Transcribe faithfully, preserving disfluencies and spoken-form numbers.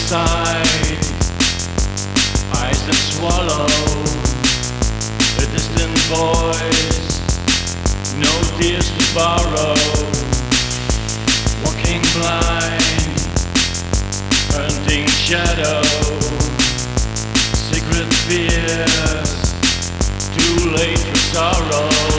inside, eyes that swallow a distant voice, no tears to borrow, walking blind, hunting shadows, secret fears, too late for sorrow.